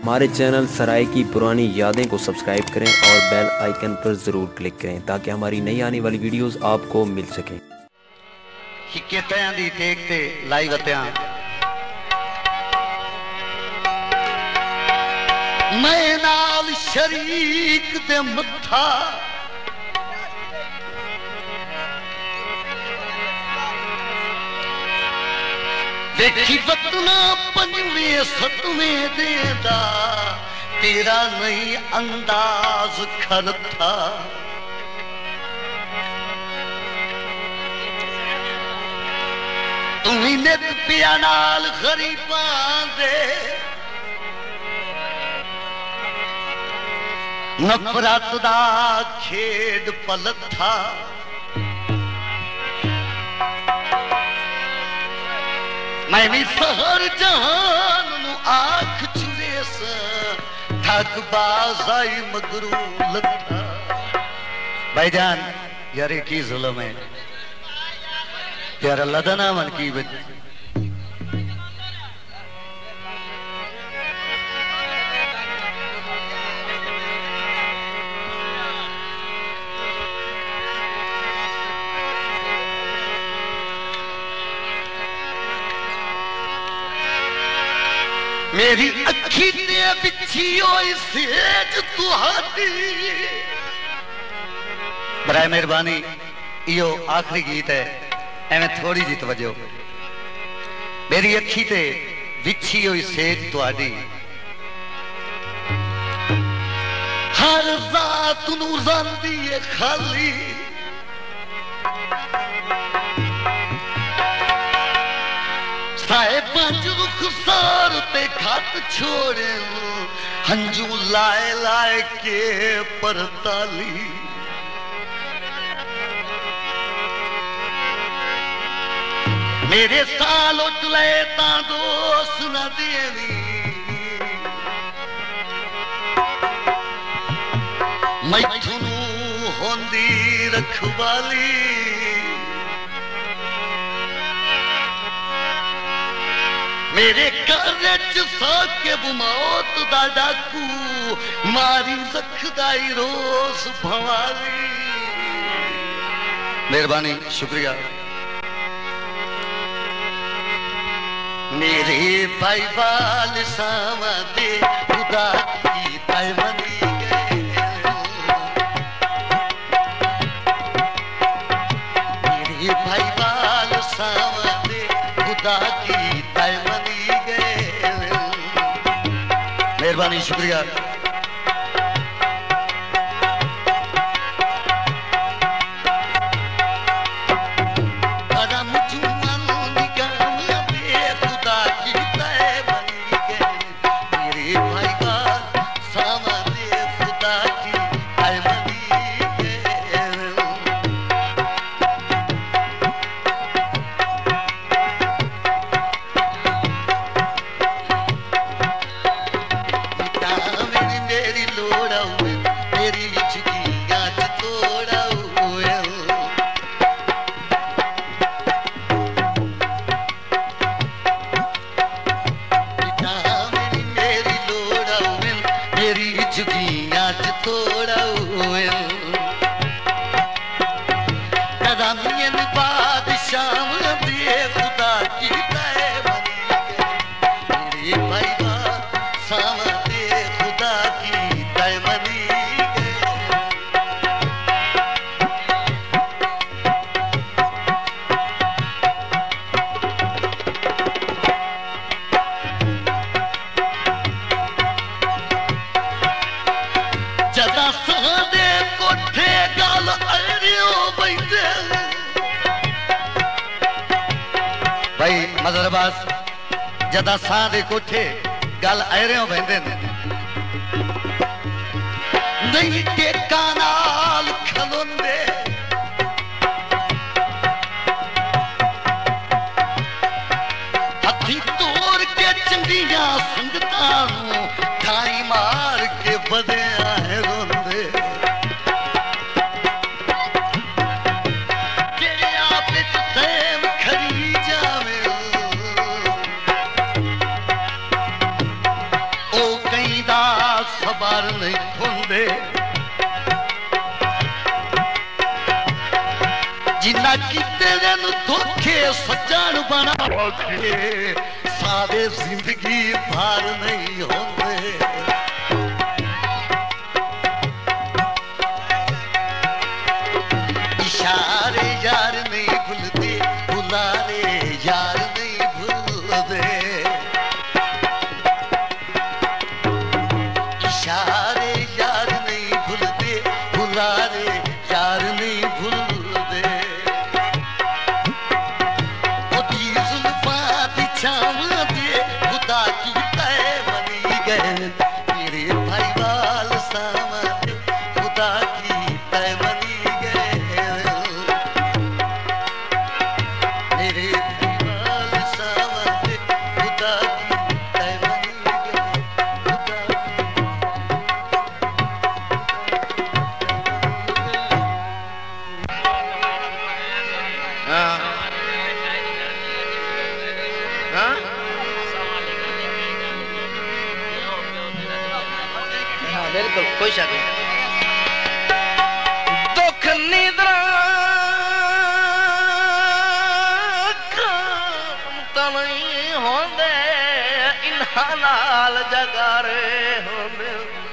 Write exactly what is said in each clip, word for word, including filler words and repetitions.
हमारे चैनल सराय की पुरानी यादें को सब्सक्राइब करें और बेल आइकन पर ज़रूर क्लिक करें ताकि हमारी नई आने वाली वीडियोस आपको मिल सकें। हिक्केतयां दी टेक ते लाई वत्यां मैं नाल शरीक दे मत्था देखी वतना पंजवें सतवें देदा तेरा नहीं अंदाज खरथा तुम्हें नित पिया नाल गरीबां दे नफरत दा खेड पलथा मैं भी सहर जहान नु आँख चुरेस थक बाजाई मगरू लथा। भाईजान यार एक ही जुल्म है यार, अल्लाह दा नाम मन की बच मेरी अखी ते बिछी होई सेज तुहाडी। बराए मेहरबानी यो आखिरी गीत है, एवं थोड़ी जी तवज्जो। मेरी अखी ते बिछी हुई सेज तुहाडी हर रात नू रंदी है खाली साए पंज रुखसार ते खत छोड़े हंजू लाए लाए के परताली। मेरे साल उठले ता दोस्त न देवी मैथुनू होंदी रखवाली। मेरे घर च साके मौत दा डाकू मारी रखदाई रोज भवाली। मेहरबानी शुक्रिया। मेरे भाई बाल सावा दे खुदा की पैमनी गए। मेरे भाई बाल सावा दे खुदा की पैमनी गए। मेहरबानी शुक्रिया। जदा सां दे कोठे गल ऐरे बहते नहीं टेका नाल खलोंदे हथी तोड़ के चंगियां संगतां नूं ढाई मार के बदिया है रोंदे। ओ कई दा सवार नहीं खोंदे जिन्ना कीते जन धोखे सज्जन बना के सारे जिंदगी भार नहीं होंदे इशारे यार नहीं भूलते बुलारे यार नहीं भूलते इशारे यार नहीं भूलते बुलारे यार नहीं भूलते ओदी जुल्फा दी छावां दे खुदा की तय बनी गए मेरे भाई वाल सावा दे खुदा की तय बनी बिल्कुल कोई शक नहीं दुख निद्रा नहीं होंदे इन्हां नाल जगारे होंदे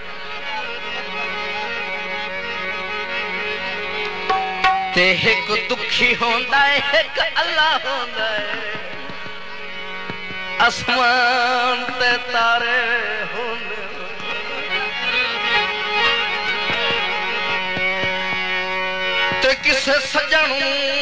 ते एक दुखी होंदा है एक अल्लाह होंदा है आसमान ते तारे होंदे ते किसे सजन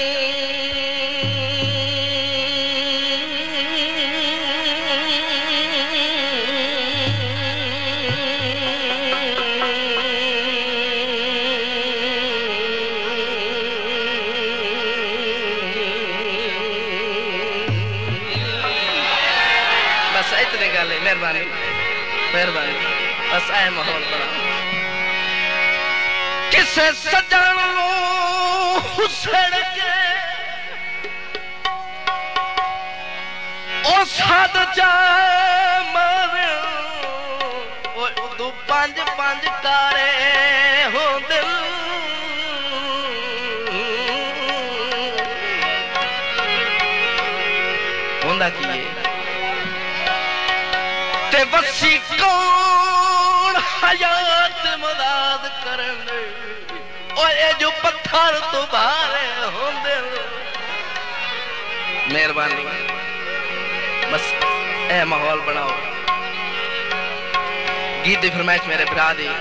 बस इतने गल है मेहरबानी मेहरबानी बस ऐ माहौल बना किसे सजन सड़ ओ साध जा मारे तू पंज पंज तारे हो दिल होंदा की ते वसी कौन हयात मदद करन ओए जो पत्थर तो बाहर होंदे मेहरबानी बस ए माहौल बनाओ गीत दी फरमाइश मेरे भरा दी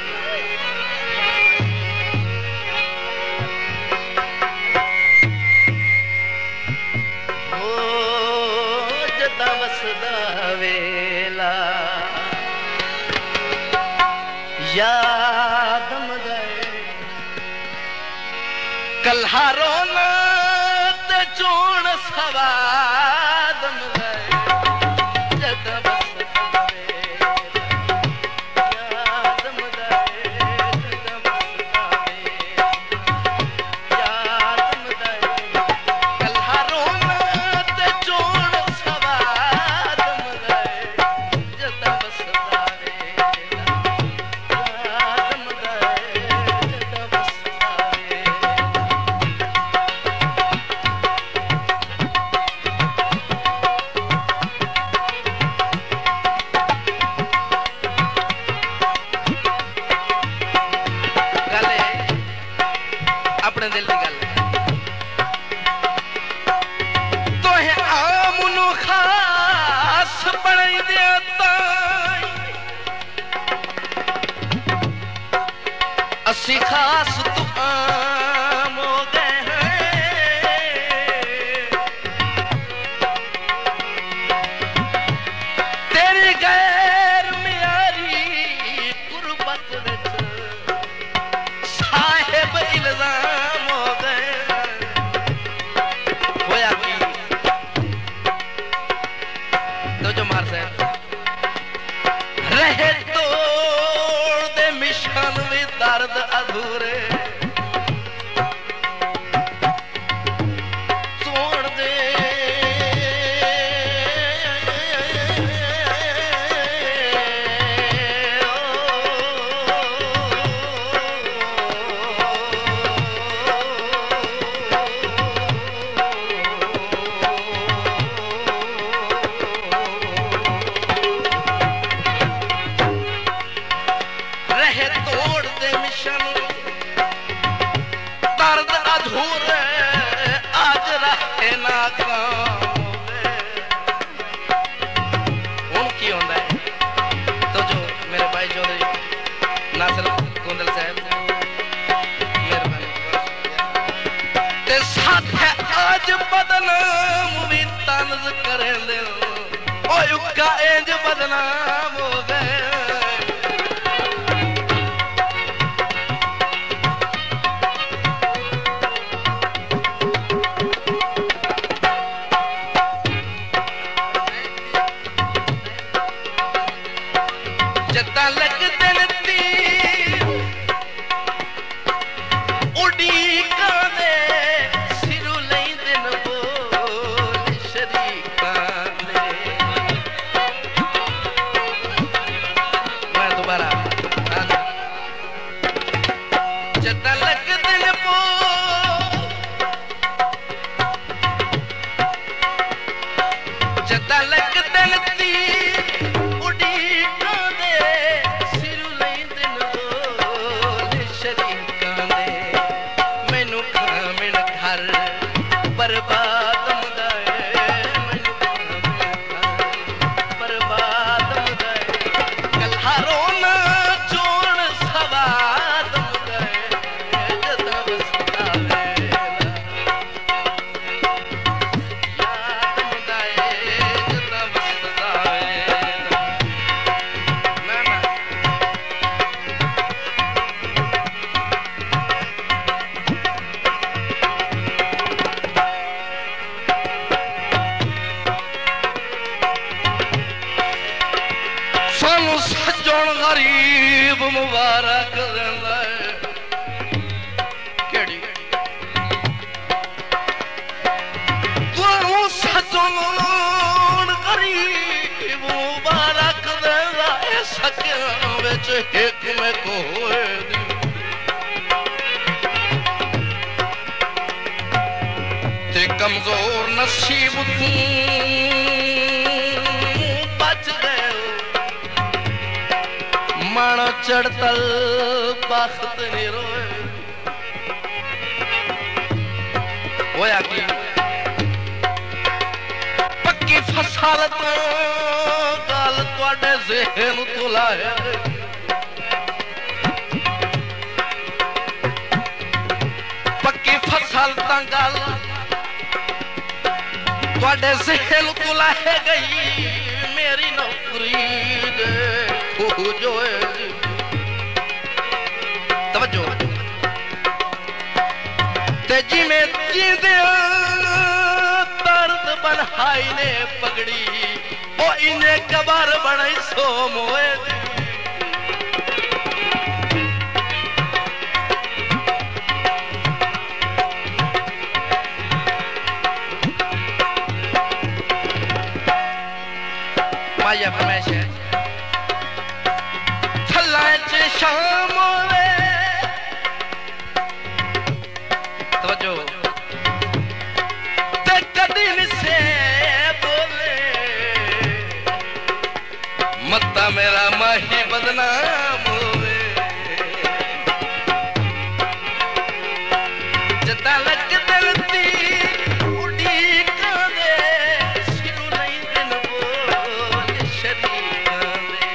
ओ जदा वसदा वेला याद मगए कल्हारो न ते चूण सवाद मगए अपने दिल की गल तो है आम नु खास बनाई देता असी खास तू आम हो गए हैं तेरी गैर म्यारी गुरबत विच साहिब इल्जाम हो गए होया की तो जो मार साहब रहे तोड़ दे मिशन भी दर्द अधूरे गुलशन दर्द अधूरे आज रहे नाकाम हूं की होंदा है तो जो मेरे भाई चौधरी नासिर गोंदल साहब मेहरबानी ते साथ आज बदनाम भी तंज करें दिल ओ युक्का इंज बदनाम हो गए जदा लग दिन तीर उड़ी काने सिरू नहीं दिन बोल शरीका ने मैं दोबारा जदा लग दिन बोल जदा लग दिन तीर उड़ी बर्बाद मुदाए मैनू बर्बाद मुदाए कल्हारो ना चोण सवाद मुदाए जदा बसदा वेला याद मुदाए जदा बसदा वेला ना ना सजन गरीब मुबारक देंदा है केड़ी तू सजन गरीब मुबारक देंदा है सकियां विच एक में कोए दी ते कमजोर नसीब तू बच गए मानो चढ़तल बख्त नहीं रोए होया की पक्की फसल तो गल तुहाडे ज़हन तो लाए पक्की फसल तो गल तुहाडे ज़हन तो लाए गई मेरी नौकरी दे जो तवज्जो तेजी में जींदे दर्द बनहाई ने पगड़ी ओ इन्हें कबार बनाई सो मोए माया फरमाइश है शाम होवे तवज्जो ते कदीम से बोले मत्ता मेरा माही बदनाम होवे जदा लग दिल दी उड़ी काने सिरू नहीं दिन बोल शरीका ने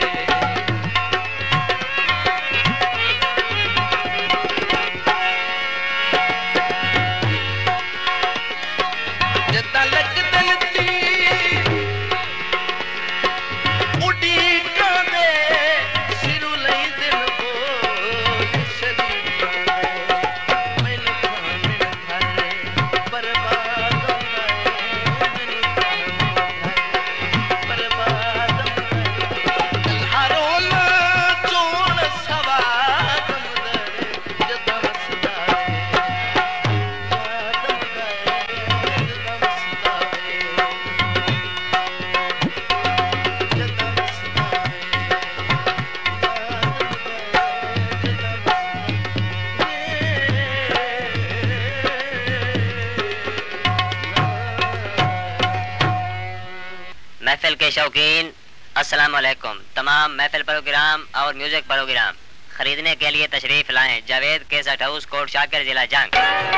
महफिल के शौकीन अस्सलाम वालेकुम। तमाम महफिल प्रोग्राम और म्यूजिक प्रोग्राम खरीदने के लिए तशरीफ लाएं। जावेद केसट हाउस, कोट शाकिर, जिला जंग।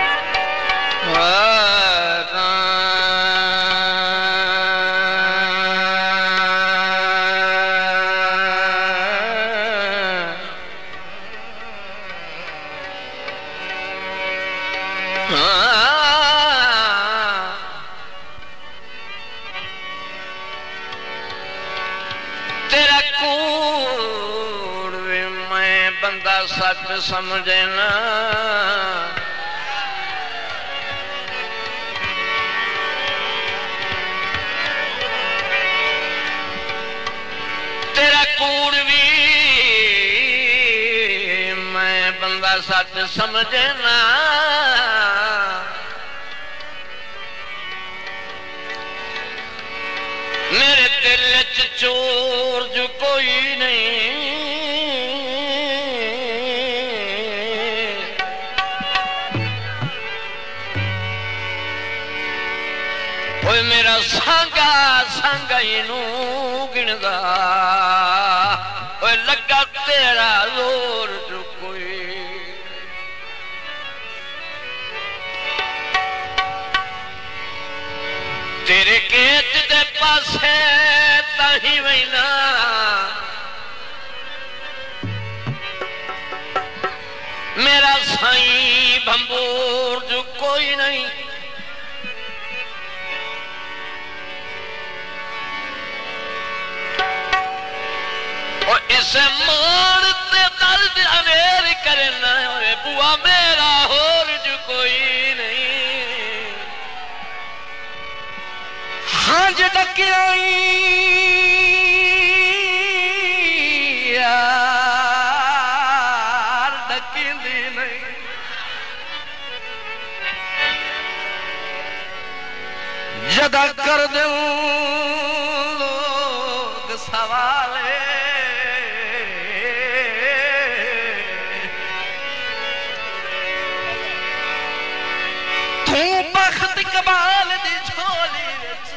तेरा कूड़ भी मैं बंदा सच समझे ना, तेरा कूड़ भी मैं बंदा सच समझे ना। मेरे दिल च चोर जो कोई नहीं, ओए मेरा सांगा सांगा इनू गिनदा, ओए लगा तेरा जोर जो कोई। तेरे खेत दे पासे ताही वैना, मेरा साईं भंबूर जो कोई नहीं। और इसे मारते दर्द अनेर करना, बुआ मेरा होर जो कोई नहीं। हांज डकियाई यार डकींदी नहीं, जदा कर दूं लोग सवाले, तू बख्त कमाल दी झोली विच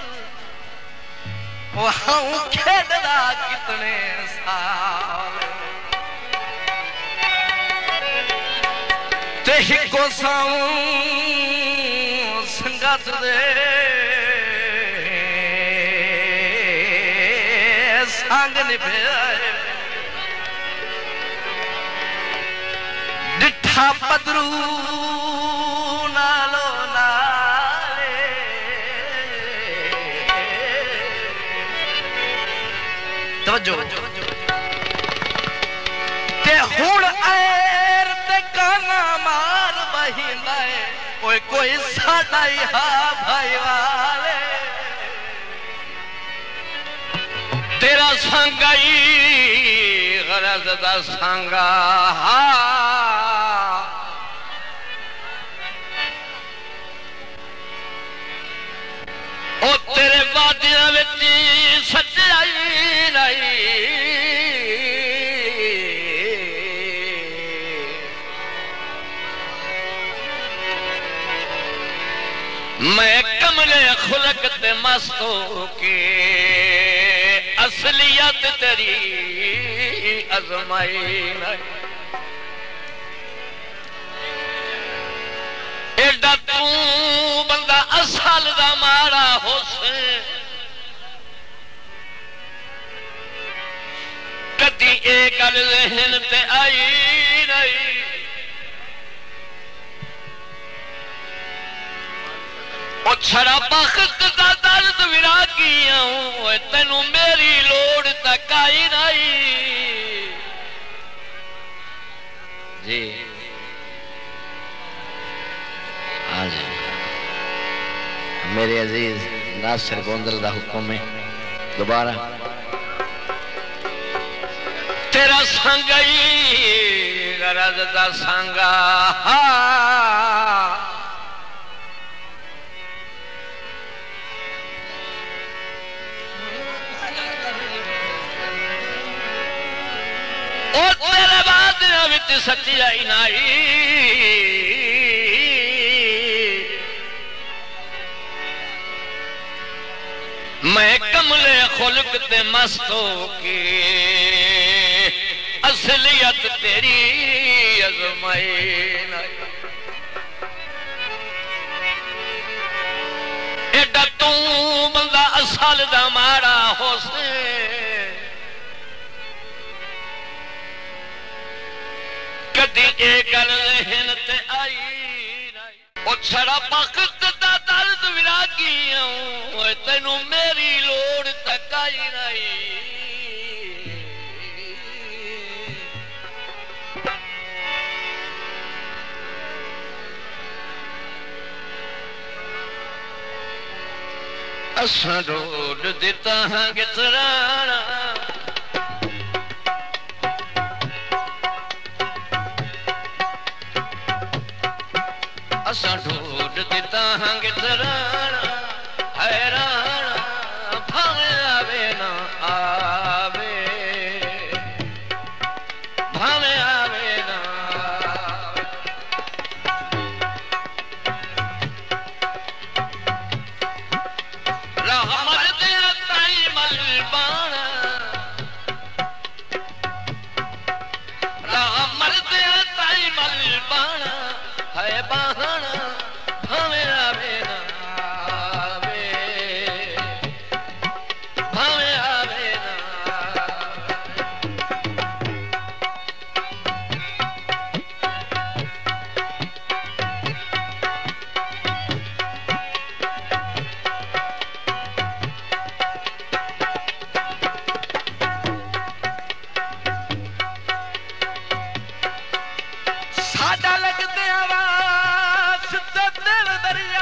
वहां खेडदा कितने साल, ते हिको साऊं संगत दे संग निभया, डिठा पदरू नालो नाले, तवज्जो ते हुण ऐर ते काना मार बहिंदा है, कोई कोई साडा ही हा भाई वाले। तेरा संगाई गरज दा संगा, ओ तेरे वादियां विच सच्चाई नहीं, मैं कमले खुलक ते मस्तो के असलियत तेरी अजमाई नहीं। एडा तू बंदा असल दा माड़ा होसे, कदी ए गल ज़हन ते आई नहीं। ओ छड़ा बख्त दा दर्द विरागी आऊं, तेनू मेरी लोड़ तक आई नहीं। जी आज मेरे अजीज नासिर गोंदल दा हुक्म है, दोबारा तेरा संगई गरज दा संगा, और तेरे बाद विच सच्चाई नहीं। मैं कमले खुल्क ते मस्तो के असलियत तबीयत तेरी अजमाई एडा तू बंदा असल दा माड़ा होसे कदी ए गल जहन ते आई ओ छड़ा वक्त दा दर्द विरागी हूं तैनू मेरी लोड़ तक आई नहीं असां रोड दिता हां गितराना असां ढोड दिता हां गितराना हैराना भावे आवे ना आवे भावे आवे ना रहमत दे ताई मलबाना रहमत दे ताई मलबाना है बहाना भावे आवे ना आवे भावे आवे ना साडा लगदे आवाज ते दिल दरिया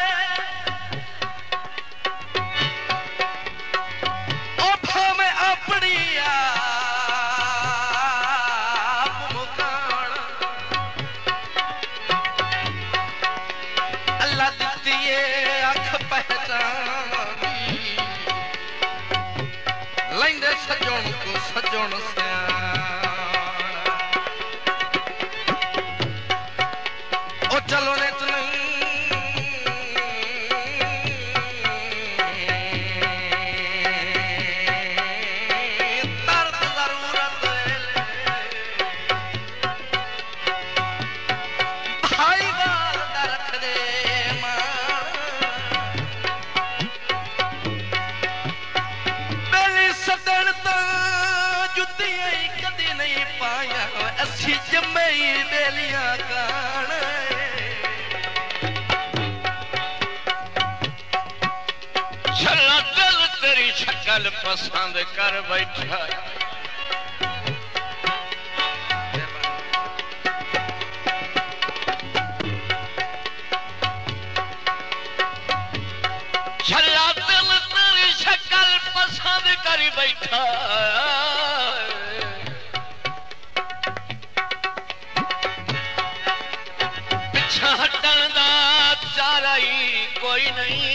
ओ भावे अपनी आप मुकाना अल्लाह दित्ती है अख पहचानी लैंदे सजण को सजण ओ चलो ने दर्द जरूरत भाई बाल रख दे बेली सदन तो जुतियां कदी नहीं पाया असी जमे बेलियां कान छला दिल तेरी शक्ल पसंद कर बैठा छला दिल तेरी शक्ल पसंद कर बैठा पिछा हटन दा चारा ही कोई नहीं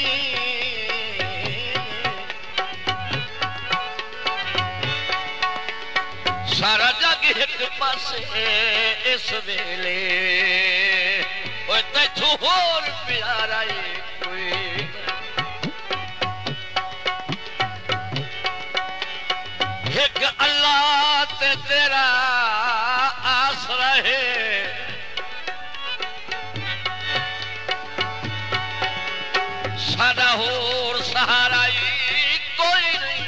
सारा जग एक पासे इस वेले तैथों होर प्यारा कोई एक अल्लाह ते तेरा आसरा है सारा होर सहारा कोई नहीं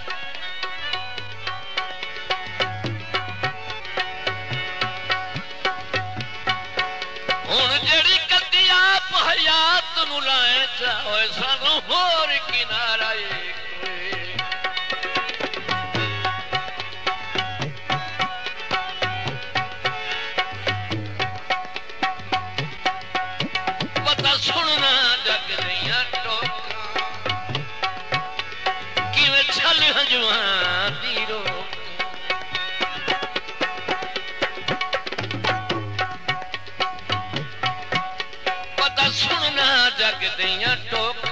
हुण जेड़ी कदी आप हयात नू लाए चाहो सानू होर किनारा पता सुनना जग दियां टोकां किवें छल हंजुआं दी रोक सुनना जग दियां टोक